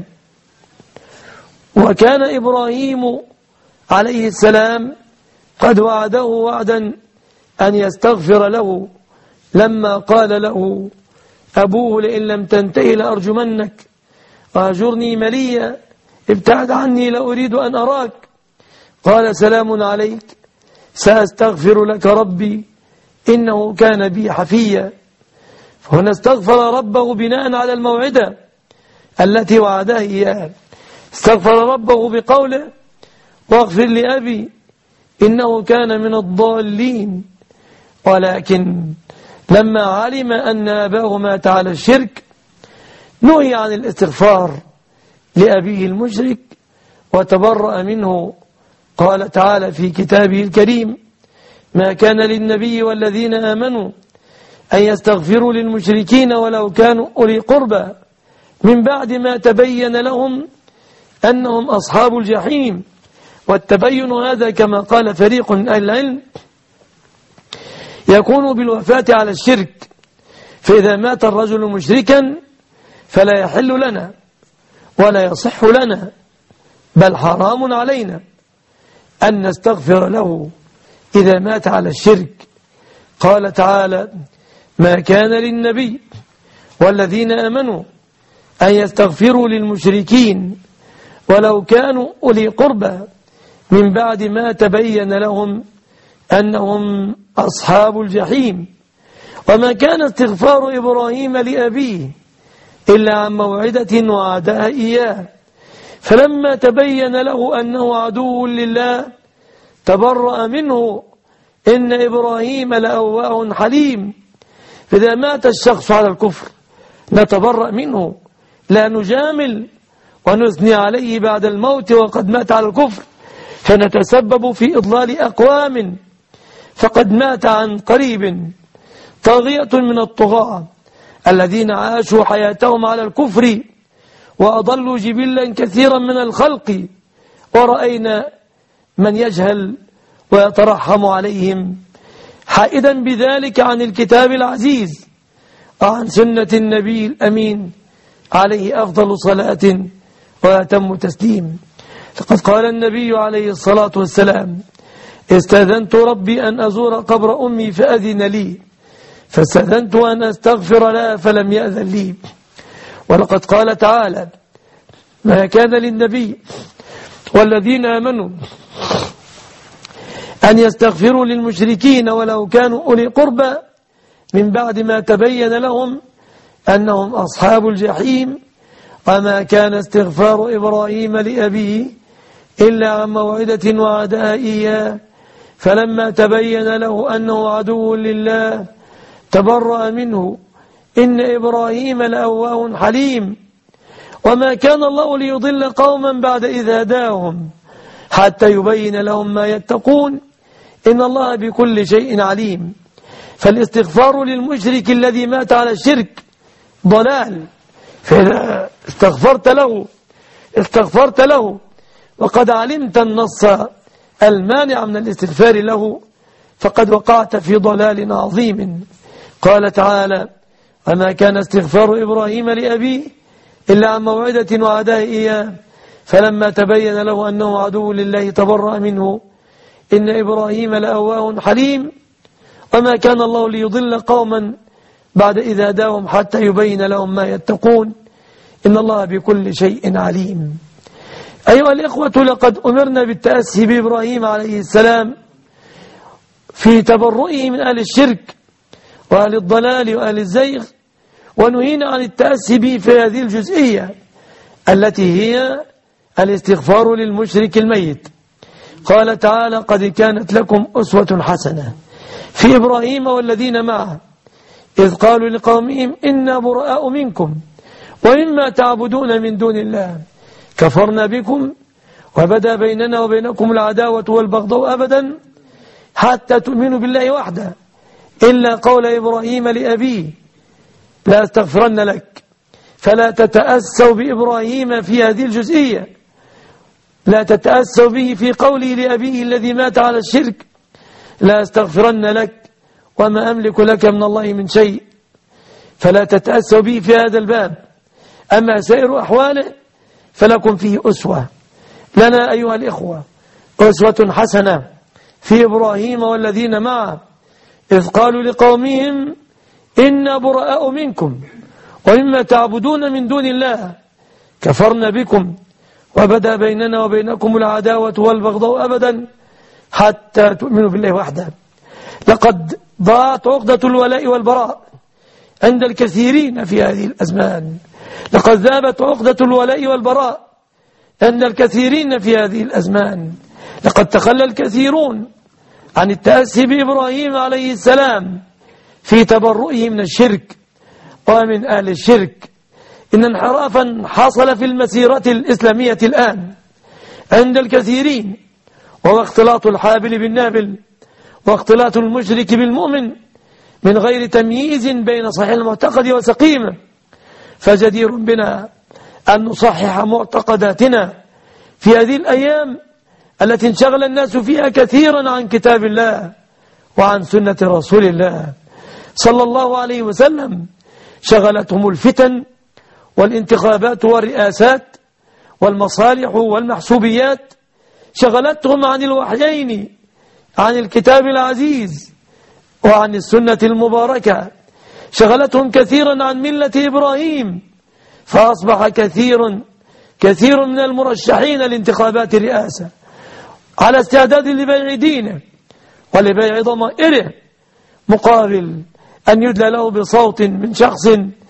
وكان إبراهيم عليه السلام قد وعده وعدا أن يستغفر له لما قال له أبوه لئن لم تنتهي لأرجمنك وأهجرني مليا ابتعد عني لا أريد أن أراك. قال سلام عليك سأستغفر لك ربي إنه كان بي حفيا. فهنا استغفر ربه بناء على الموعدة التي وعدها إياه. استغفر ربه بقوله واغفر لأبي إنه كان من الضالين، ولكن لما علم أن أباه مات على الشرك نهي عن الاستغفار لأبيه المشرك وتبرأ منه. قال تعالى في كتابه الكريم ما كان للنبي والذين آمنوا أن يستغفروا للمشركين ولو كانوا أولي قربى من بعد ما تبين لهم أنهم أصحاب الجحيم. والتبين هذا كما قال فريق من أهل العلم يكون بالوفاة على الشرك، فإذا مات الرجل مشركا فلا يحل لنا ولا يصح لنا بل حرام علينا أن نستغفر له إذا مات على الشرك. قال تعالى ما كان للنبي والذين آمنوا أن يستغفروا للمشركين ولو كانوا أولي قربى من بعد ما تبين لهم أنهم أصحاب الجحيم. وما كان استغفار إبراهيم لأبيه إلا عن موعدة وعدها إياه، فلما تبين له أنه عدو لله تبرأ منه إن إبراهيم لأواه حليم. إذا مات الشخص على الكفر نتبرأ منه، لا نجامل ونثني عليه بعد الموت وقد مات على الكفر، فنتسبب في إضلال أقوام فقد مات عن قريب طاغية من الطغاة الذين عاشوا حياتهم على الكفر وأضلوا جبلا كثيرا من الخلق، ورأينا من يجهل ويترحم عليهم حائدا بذلك عن الكتاب العزيز وعن سنة النبي الأمين عليه أفضل صلاة وأتم تسليم. لقد قال النبي عليه الصلاة والسلام استأذنت ربي أن أزور قبر أمي فأذن لي فاستأذنت أن أستغفر لها فلم يأذن لي. ولقد قال تعالى ما كان للنبي والذين آمنوا أن يستغفروا للمشركين ولو كانوا أولي قربى من بعد ما تبين لهم أنهم أصحاب الجحيم. وما كان استغفار إبراهيم لأبيه إلا عن موعدة وعدها إياه، فلما تبين له أنه عدو لله تبرأ منه إن إبراهيم لأواه حليم. وما كان الله ليضل قوما بعد إذ هداهم حتى يبين لهم ما يتقون إن الله بكل شيء عليم. فالاستغفار للمشرك الذي مات على الشرك ضلال، فإذا استغفرت له استغفرت له وقد علمت النص المانع من الاستغفار له فقد وقعت في ضلال عظيم. قال تعالى وما كان استغفار إبراهيم لأبيه إلا عن موعدة وعدها إياه فلما تبين له أنه عدو لله تبرأ منه إن إبراهيم لأواه حليم. وما كان الله ليضل قوما بعد إذا هداهم حتى يبين لهم ما يتقون إن الله بكل شيء عليم. أيها الإخوة لقد أمرنا بالتأسي بإبراهيم عليه السلام في تبرؤه من أهل الشرك وأهل الضلال وأهل الزيغ، ونهينا عن التأسي به في هذه الجزئية التي هي الاستغفار للمشرك الميت. قال تعالى قد كانت لكم أسوة حسنة في إبراهيم والذين معه إذ قالوا لقومهم إنا براء منكم ومما تعبدون من دون الله كفرنا بكم وبدا بيننا وبينكم العداوة والبغضاء أبدا حتى تؤمنوا بالله وحده إلا قول إبراهيم لأبيه لا أستغفرن لك. فلا تتأسوا بإبراهيم في هذه الجزئية، لا تتأسوا به في قوله لأبيه الذي مات على الشرك لا أستغفرن لك وما أملك لك من الله من شيء، فلا تتأسوا به في هذا الباب. أما سائر أحواله فلكم فيه أسوة لنا أيها الإخوة، أسوة حسنة في إبراهيم والذين معه إذ قالوا لقومهم إنا براء منكم ومما تعبدون من دون الله كفرنا بكم وبدا بيننا وبينكم العداوة والبغضاء أبدا حتى تؤمنوا بالله وحده. لقد ضاعت عقدة الولاء والبراء عند الكثيرين في هذه الأزمان، لقد ذابت عقدة الولاء والبراء عند الكثيرين في هذه الأزمان، لقد تخلى الكثيرون عن التأسي بإبراهيم عليه السلام في تبرؤه من الشرك ومن أهل الشرك. إن انحرافا حصل في المسيرة الإسلامية الآن عند الكثيرين، وهو اختلاط الحابل بالنابل واختلاط المشرك بالمؤمن من غير تمييز بين صحيح المعتقد وسقيمه. فجدير بنا أن نصحح معتقداتنا في هذه الأيام التي انشغل الناس فيها كثيرا عن كتاب الله وعن سنة رسول الله صلى الله عليه وسلم. شغلتهم الفتن والانتخابات والرئاسات والمصالح والمحسوبيات، شغلتهم عن الوحيين، عن الكتاب العزيز وعن السنة المباركة، شغلتهم كثيرا عن ملة إبراهيم، فأصبح كثير كثير من المرشحين لانتخابات الرئاسة على استعداد لبيع دينه ولبيع ضمائره مقابل أن يدلى له بصوت من شخص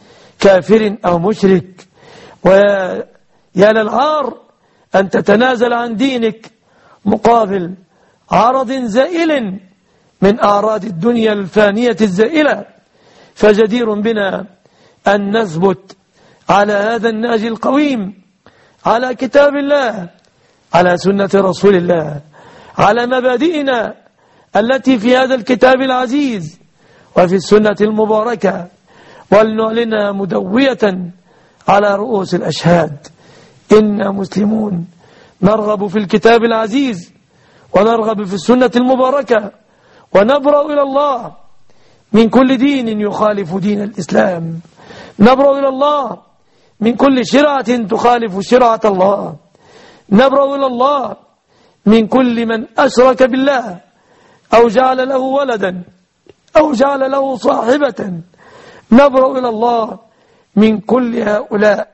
كافر أو مشرك. ويا للعار أن تتنازل عن دينك مقابل عرض زائل من أعراض الدنيا الفانية الزائلة. فجدير بنا أن نثبت على هذا النهج القويم، على كتاب الله، على سنة رسول الله، على مبادئنا التي في هذا الكتاب العزيز وفي السنة المباركة، ولنعلنها مدوية على رؤوس الأشهاد. إنا مسلمون نرغب في الكتاب العزيز ونرغب في السنة المباركة، ونبرأ إلى الله من كل دين يخالف دين الإسلام، نبرأ إلى الله من كل شرعة تخالف شرعة الله، نبرأ إلى الله من كل من أشرك بالله أو جعل له ولدا أو جعل له صاحبة، نبرأ إلى الله من كل هؤلاء.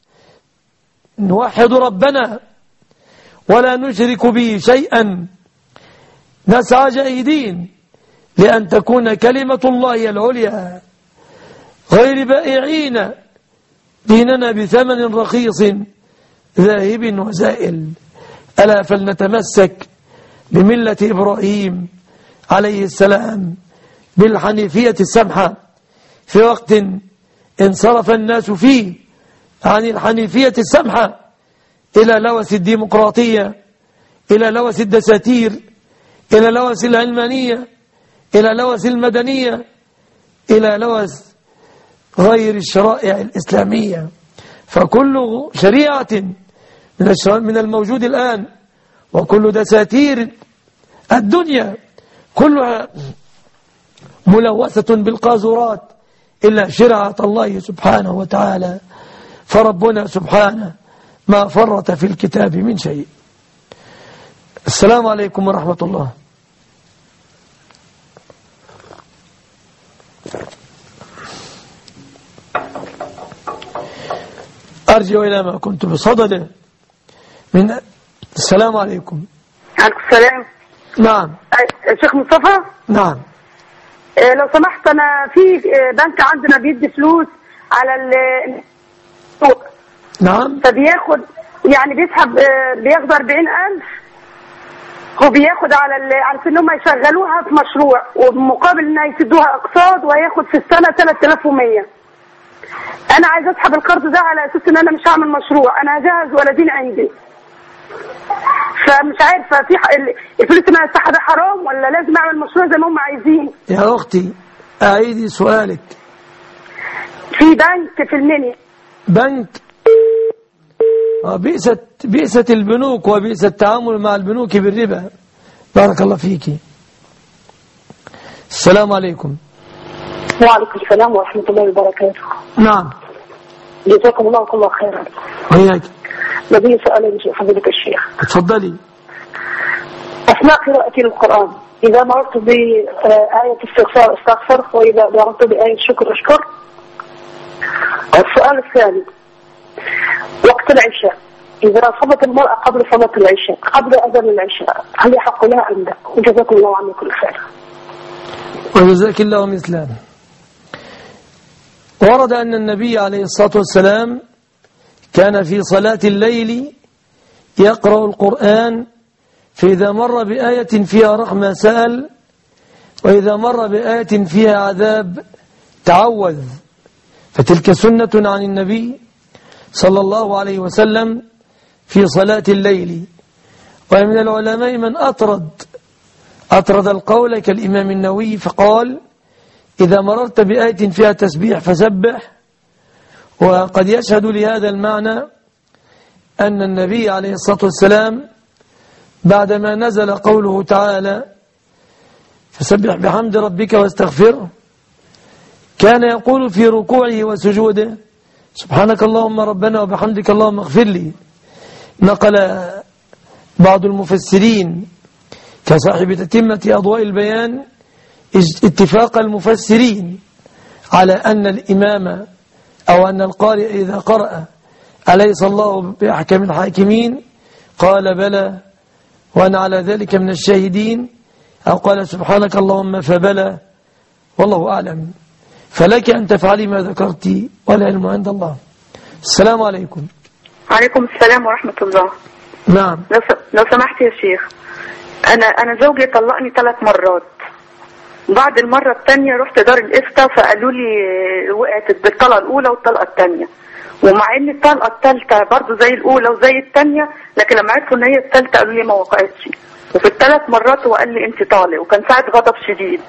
نوحد ربنا ولا نشرك به شيئا، نسعى جاهدين لأن تكون كلمة الله العليا، غير بائعين ديننا بثمن رخيص ذاهب وزائل. ألا فلنتمسك بملة إبراهيم عليه السلام بالحنيفية السمحة في وقت انصرف الناس فيه عن الحنيفية السمحة إلى لوث الديمقراطية، إلى لوث الدساتير، إلى لوث العلمانية، إلى لوث المدنية، إلى لوث غير الشرائع الإسلامية. فكل شريعة من الموجود الآن وكل دساتير الدنيا كلها ملوثة بالقاذورات إلا شرعة الله سبحانه وتعالى. فربنا سبحانه ما فرط في الكتاب من شيء. السلام عليكم ورحمة الله. أرجع إلى ما كنت بصدده من السلام عليكم. عليكم السلام. نعم. شيخ مصطفى. نعم. إيه لو سمحت، أنا في بنك عندنا بيدي فلوس على السوق. نعم. فبياخد يعني بيسحب بياخد أربعين ألف وبياخد على على إن هم يشغلوها في مشروع، وبمقابل إن يسدوها أقساط وياخد في السنة ثلاثة آلاف ومية. انا عايزه اسحب القرض ده على اساس ان انا مش هعمل مشروع، انا هجهز ولدين عندي، فمش عارفه في الفلوس اللي انا هسحبها حرام ولا لازم اعمل مشروع زي ما هم عايزين. يا اختي اعيدي سؤالك. في بنك في المنيا. بنك؟ اه بئست بئست البنوك وبئس التعامل مع البنوك بالربا. بارك الله فيكي. السلام عليكم. وعليكم السلام ورحمة الله وبركاته. نعم. جزاكم الله كل خيرا. وياك. لدي سؤال من حضرتك الشيخ. اتفضلي. أثناء قراءتي للقرآن إذا مررت بآية استغفار استغفر، وإذا مررت بآية شكر أشكر. السؤال الثاني، وقت العشاء إذا صلت المرأة قبل صلاة العشاء قبل أذان العشاء هل يحق لها أم لا؟ وجزاكم الله عني كل خير. وجزاك الله مثله. ورد أن النبي عليه الصلاة والسلام كان في صلاة الليل يقرأ القرآن، فإذا مر بآية فيها رحمة سأل، وإذا مر بآية فيها عذاب تعوذ. فتلك سنة عن النبي صلى الله عليه وسلم في صلاة الليل. ومن العلماء من أطرد أطرد القول كالإمام النووي فقال إذا مررت بآية فيها تسبيح فسبح. وقد يشهد لهذا المعنى أن النبي عليه الصلاة والسلام بعدما نزل قوله تعالى فسبح بحمد ربك واستغفره كان يقول في ركوعه وسجوده سبحانك اللهم ربنا وبحمدك اللهم اغفر لي. نقل بعض المفسرين كصاحب تتمة أضواء البيان اتفاق المفسرين على أن الإمام أو أن القارئ إذا قرأ أليس الله بأحكم الحاكمين قال بلى وأنا على ذلك من الشاهدين، أو قال سبحانك اللهم فبلى، والله أعلم. فلك أن تفعلي ما ذكرتي والعلم عند الله. السلام عليكم. عليكم السلام ورحمة الله. نعم. لو سمحت يا شيخ، أنا أنا زوجي طلقني ثلاث مرات. بعد المرة الثانية رحت دار الإفتاء فقالوا لي وقعت بالطلقة الأولى والطلقة الثانية، ومع إن الطلقة الثالثة برضو زي الأولى وزي الثانية، لكن لما عرفوا إن هي الثالثة قالوا لي ما وقعتش. وفي الثلاث مرات هو قال لي أنت طالق، وكان ساعة غضب شديد.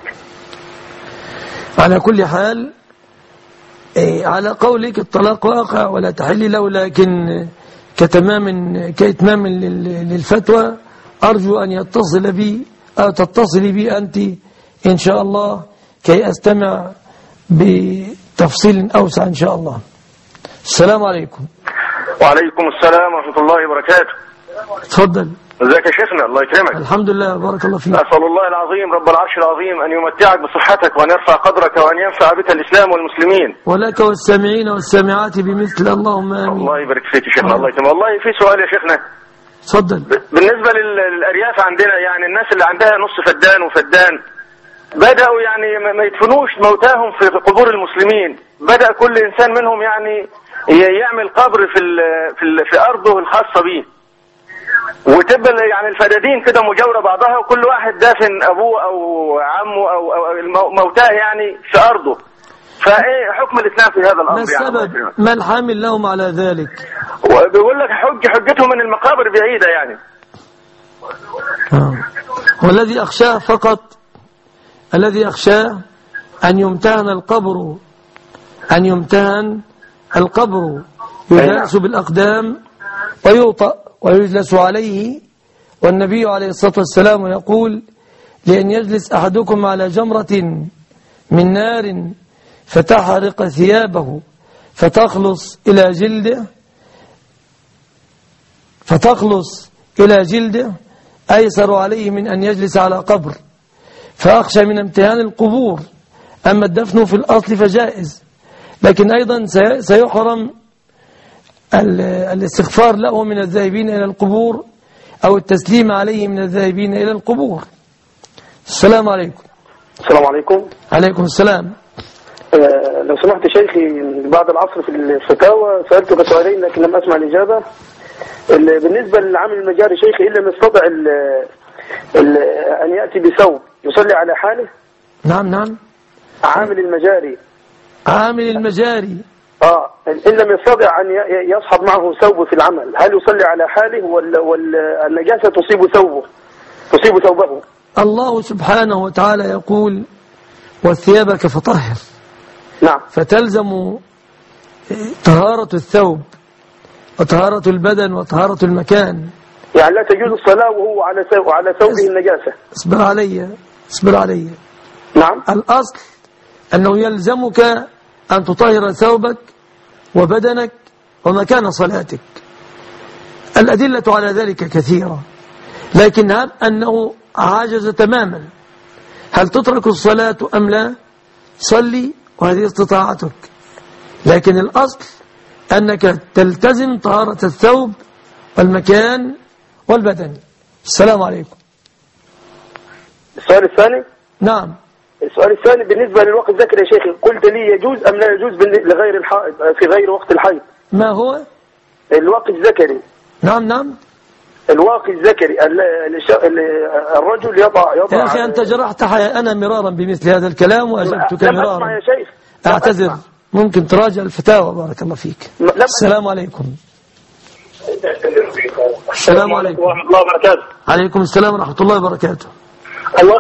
على كل حال إيه على قولك الطلاق واقع ولا تحل له، لكن كتمام كإتمام للفتوى أرجو أن يتصل بي أو تتصلي بي أنت إن شاء الله كي أستمع بتفصيل أوسع إن شاء الله. السلام عليكم. وعليكم السلام ورحمة الله وبركاته. تفضل. ازيك يا شيخنا؟ الله يكرمك. الحمد لله بارك الله فيك. أسأل الله العظيم رب العرش العظيم أن يمتعك بصحتك وأن يرفع قدرك وأن ينفع بك الإسلام والمسلمين. ولك والسامعين والسامعات بمثل اللهم آمين. الله يبارك فيك يا شيخنا. الله يكرمك. والله في سؤال يا شيخنا. تفضل. بالنسبة للأرياف عندنا، يعني الناس اللي عندها نص فدان وفدان بدأوا يعني ما يدفنوش موتاهم في قبور المسلمين، بدأ كل إنسان منهم يعني يعمل قبر في ال في, ال في أرضه الخاصة به، وتبقى يعني الفدادين كده مجاورة بعضها، وكل واحد دافن أبوه أو عمه أو, أو موتاه يعني في أرضه. فإيه حكم الإسلام في هذا الأمر؟ ما السبب؟ يعني ما الحامل لهم على ذلك؟ وبيقول لك حج حجتهم من المقابر بعيدة يعني. آه. والذي أخشاه فقط الذي أخشاه أن يمتهن القبر أن يمتهن القبر يداس بالأقدام ويوطأ ويجلس عليه. والنبي عليه الصلاة والسلام يقول لأن يجلس أحدكم على جمرة من نار فتحرق ثيابه فتخلص إلى جلده فتخلص إلى جلده أيسر عليه من أن يجلس على قبر، فأخشى من امتهان القبور. أما الدفن في الأصل فجائز، لكن أيضا سيحرم الاستغفار له من الذاهبين إلى القبور أو التسليم عليه من الذاهبين إلى القبور. السلام عليكم. السلام عليكم. عليكم السلام. أه لو سمحت شيخي، بعد العصر في الفتاوى سألتك سؤالين لكن لم أسمع الإجابة. بالنسبة للعامل المجاري شيخي، إن لم يستطع ال ال أن يأتي بثوب يصلي على حاله. نعم نعم. عامل المجاري عامل المجاري اه إن لم يستطع أن ي- يصحب معه ثوبه في العمل، هل يصلي على حاله ولا ولا النجاسة تصيب ثوبه تصيب ثوبه؟ الله سبحانه وتعالى يقول وثيابك فطهر، نعم. فتلزم طهارة الثوب وطهارة البدن وطهارة المكان. يعني لا تجوز الصلاة وهو على ثوب على ثوبه النجاسة. اصبر علي اصبر علي نعم. الأصل أنه يلزمك أن تطهر ثوبك وبدنك ومكان صلاتك. الأدلة على ذلك كثيرة، لكن هب أنه عاجز تماما، هل تترك الصلاة أم لا؟ صلي وهذه استطاعتك، لكن الأصل أنك تلتزم طهارة الثوب والمكان والبدن. السلام عليكم. السؤال الثاني. نعم. السؤال الثاني بالنسبة للوقت الذكر يا شيخي، قلت لي يجوز أم لا يجوز بالن- لغير الحائض في غير وقت الحيض؟ ما هو؟ الوقت الذكري. نعم نعم. الواقي الذكري ال- الش- ال- الرجل يضع يضع يا أخي أنت جرحت حياءنا مرارا بمثل هذا الكلام وأجبتك لم أسمع مرارا. يا شيخ. لم أعتذر، أسمع. ممكن تراجع الفتاوى. بارك الله فيك. لم أسمع. السلام عليكم. السلام عليكم ورحمة الله وبركاته. عليكم السلام ورحمة الله وبركاته. الله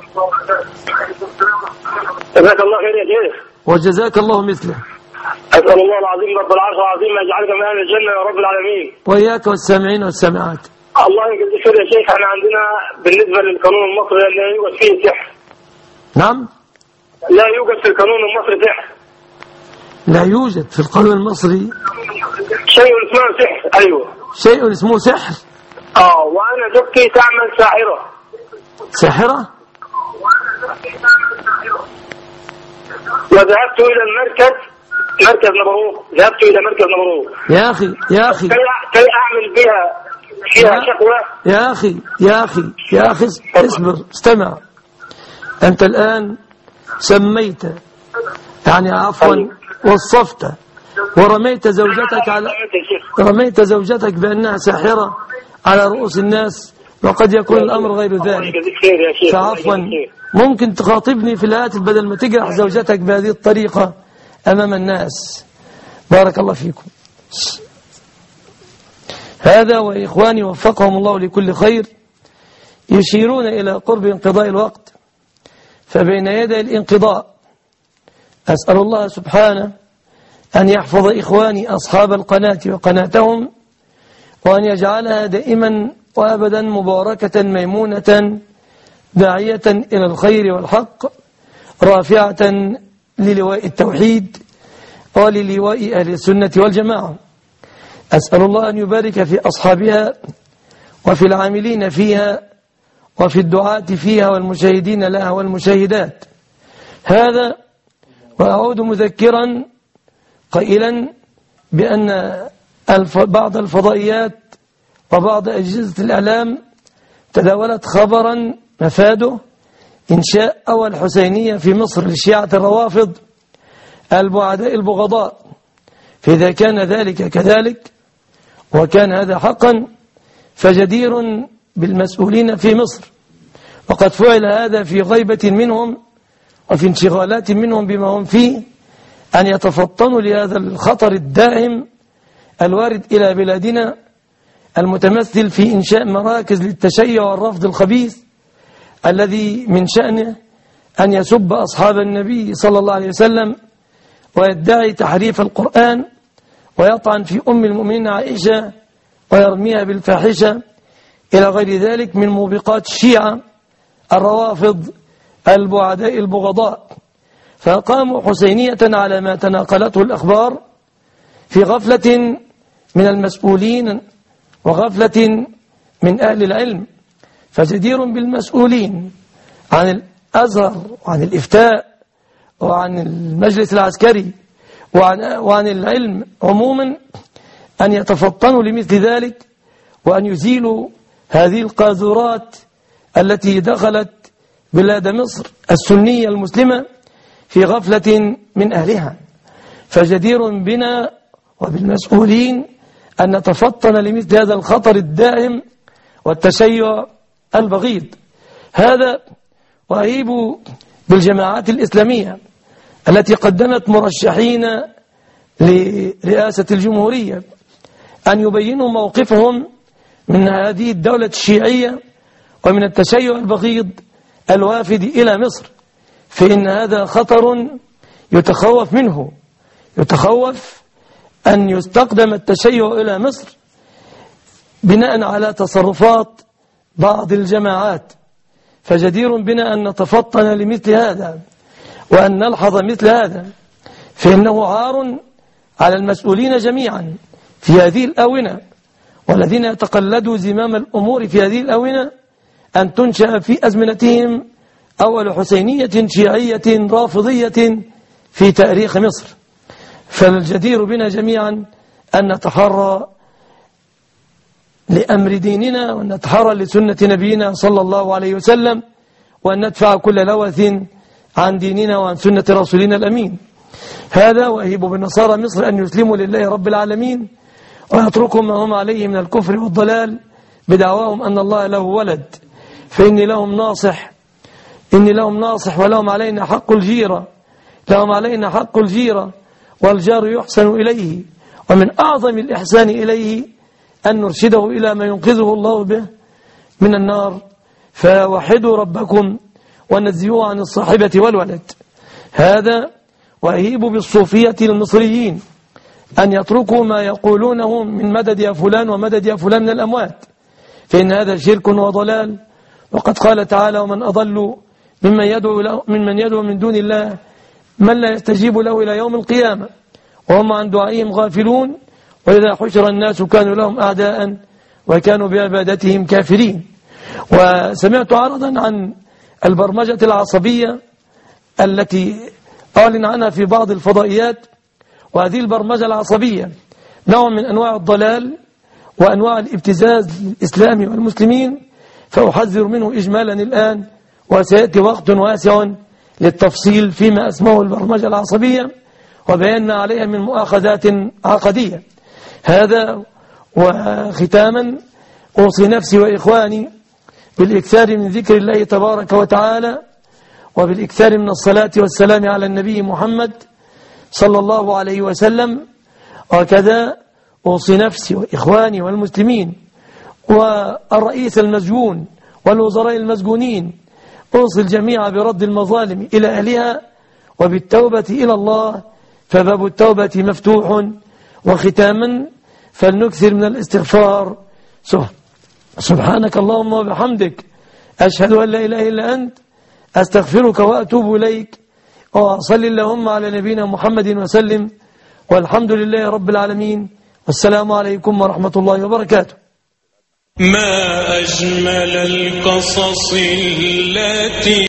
جزاك الله خير يا شيخ. وجزاك الله مثله. أسأل الله العظيم رب العرش العظيم أن يجعلك من أهل الجنة يا رب العالمين. وإياك والسامعين والسامعات. الله يجزيك خير يا شيخ. احنا عندنا بالنسبة للقانون المصري لا يوجد فيه سحر. نعم. لا يوجد في القانون المصري سحر. لا يوجد في القانون المصري شيء اسمه سحر. أيوه. شيء اسمه سحر. اه وأنا زوجتي تعمل ساحرة. ساحرة. وذهبت إلى المركز مركز نبروك ذهبت إلى مركز نبروك يا أخي يا أخي كي كي أعمل بها فيها شكوى. يا أخي يا أخي يا أخي اصبر استمع. أنت الآن سميت يعني عفوا وصفت ورميت زوجتك على رميت زوجتك بأنها ساحرة على رؤوس الناس، وقد يكون الأمر غير ذلك. فعفوا ممكن تخاطبني في الهاتف بدل ما تجرح زوجتك بهذه الطريقة أمام الناس. بارك الله فيكم. هذا وإخواني وفقهم الله لكل خير يشيرون إلى قرب انقضاء الوقت، فبين يدي الانقضاء أسأل الله سبحانه أن يحفظ إخواني أصحاب القناة وقناتهم، وأن يجعلها دائما وأبدا مباركة ميمونة داعية إلى الخير والحق، رافعة للواء التوحيد وللواء أهل السنة والجماعة. أسأل الله أن يبارك في أصحابها وفي العاملين فيها وفي الدعاة فيها والمشاهدين لها والمشاهدات. هذا وأعود مذكرا قائلا بأن بعض الفضائيات وبعض أجهزة الإعلام تداولت خبرا مفاده إنشاء أول حسينية في مصر للشيعة الروافض البعداء البغضاء. فإذا كان ذلك كذلك وكان هذا حقا فجدير بالمسؤولين في مصر، وقد فعل هذا في غيبة منهم وفي انشغالات منهم بما هم فيه، أن يتفطنوا لهذا الخطر الدائم الوارد إلى بلادنا المتمثل في إنشاء مراكز للتشيع والرفض الخبيث الذي من شأنه أن يسب أصحاب النبي صلى الله عليه وسلم ويدعي تحريف القرآن ويطعن في أم المؤمنين عائشة ويرميها بالفاحشة إلى غير ذلك من موبقات الشيعة الروافض البعداء البغضاء. فقاموا حسينية على ما تناقلته الأخبار في غفلة من المسؤولين وغفلة من أهل العلم، فجدير بالمسؤولين عن الأزهر وعن الإفتاء وعن المجلس العسكري وعن, وعن العلم عموما أن يتفطنوا لمثل ذلك وأن يزيلوا هذه القاذورات التي دخلت بلاد مصر السنية المسلمة في غفلة من أهلها. فجدير بنا وبالمسؤولين أن نتفطن لمثل هذا الخطر الدائم والتشيع البغيض. هذا وأهيب بالجماعات الإسلامية التي قدمت مرشحين لرئاسة الجمهورية أن يبينوا موقفهم من هذه الدولة الشيعية ومن التشيع البغيض الوافد إلى مصر، فإن هذا خطر يتخوف منه، يتخوف أن يستقدم التشيع إلى مصر بناء على تصرفات بعض الجماعات. فجدير بنا أن نتفطن لمثل هذا وأن نلحظ مثل هذا، فإنه عار على المسؤولين جميعا في هذه الآونة والذين يتقلدوا زمام الأمور في هذه الآونة أن تنشأ في أزمنتهم أول حسينية شيعية رافضية في تاريخ مصر. فالجدير بنا جميعا أن نتحرى لأمر ديننا وأن نتحرى لسنة نبينا صلى الله عليه وسلم، وأن ندفع كل لوث عن ديننا وعن سنة رسولنا الأمين. هذا وأهيب بالنصارى مصر أن يسلموا لله رب العالمين ويتركوا ما هم عليه من الكفر والضلال بدعواهم أن الله له ولد، فإني لهم ناصح إني لهم ناصح ولهم علينا حق الجيرة لهم علينا حق الجيرة والجار يحسن إليه، ومن أعظم الإحسان إليه أن نرشده إلى ما ينقذه الله به من النار. فوحدوا ربكم ونزهوا عن الصاحبة والولد. هذا وأهيب بالصوفية المصريين أن يتركوا ما يقولونه من مدد يا فلان ومدد يا فلان من الأموات، فإن هذا شرك وضلال. وقد قال تعالى: ومن أضل ممن يدعو, له ممن يدعو من دون الله من لا يستجيب له إلى يوم القيامة وهم عن دعائهم غافلون وإذا حشر الناس كانوا لهم أعداء وكانوا بعبادتهم كافرين. وسمعت عرضا عن البرمجة العصبية التي أعلن عنها في بعض الفضائيات، وهذه البرمجة العصبية نوع من أنواع الضلال وأنواع الابتزاز للإسلام والمسلمين، فأحذر منه إجمالا الآن، وسيأتي وقت واسع للتفصيل فيما أسمه البرمجة العصبية وبياننا عليها من مؤاخذات عقدية. هذا وختاما أوصي نفسي وإخواني بالإكثار من ذكر الله تبارك وتعالى وبالإكثار من الصلاة والسلام على النبي محمد صلى الله عليه وسلم، وكذا أوصي نفسي وإخواني والمسلمين والرئيس المسجون والوزراء المسجونين، أوصي الجميع برد المظالم إلى أهلها وبالتوبة إلى الله، فباب التوبة مفتوح. وختاما فلنكثر من الاستغفار. سبحانك اللهم وبحمدك أشهد أن لا إله إلا أنت أستغفرك وأتوب إليك، وصل اللهم على نبينا محمد وسلم، والحمد لله رب العالمين، والسلام عليكم ورحمة الله وبركاته. ما أجمل القصص التي